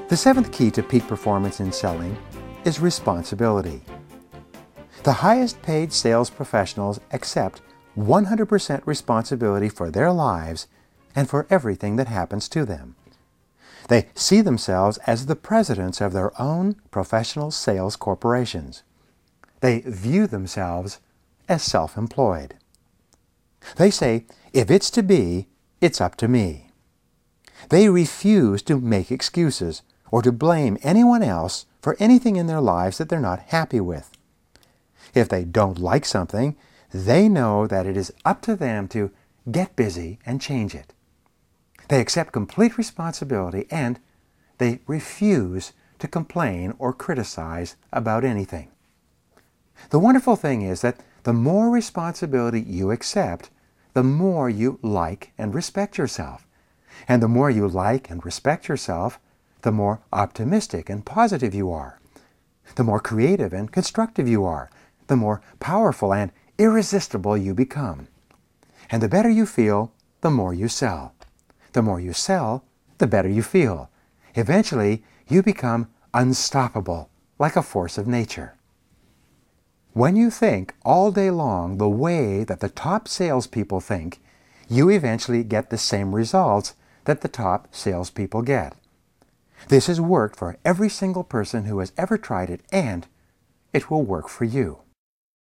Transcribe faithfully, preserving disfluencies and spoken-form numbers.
The seventh key to peak performance in selling is responsibility. The highest paid sales professionals accept one hundred percent responsibility for their lives and for everything that happens to them. They see themselves as the presidents of their own professional sales corporations. They view themselves as self-employed. They say, if it's to be, it's up to me. They refuse to make excuses or to blame anyone else for anything in their lives that they're not happy with. If they don't like something, they know that it is up to them to get busy and change it. They accept complete responsibility and they refuse to complain or criticize about anything. The wonderful thing is that the more responsibility you accept, the more you like and respect yourself. And the more you like and respect yourself, the more optimistic and positive you are. The more creative and constructive you are. The more powerful and irresistible you become. And the better you feel, the more you sell. The more you sell, the better you feel. Eventually, you become unstoppable, like a force of nature. When you think all day long the way that the top salespeople think, you eventually get the same results that the top salespeople get. This has worked for every single person who has ever tried it, and it will work for you.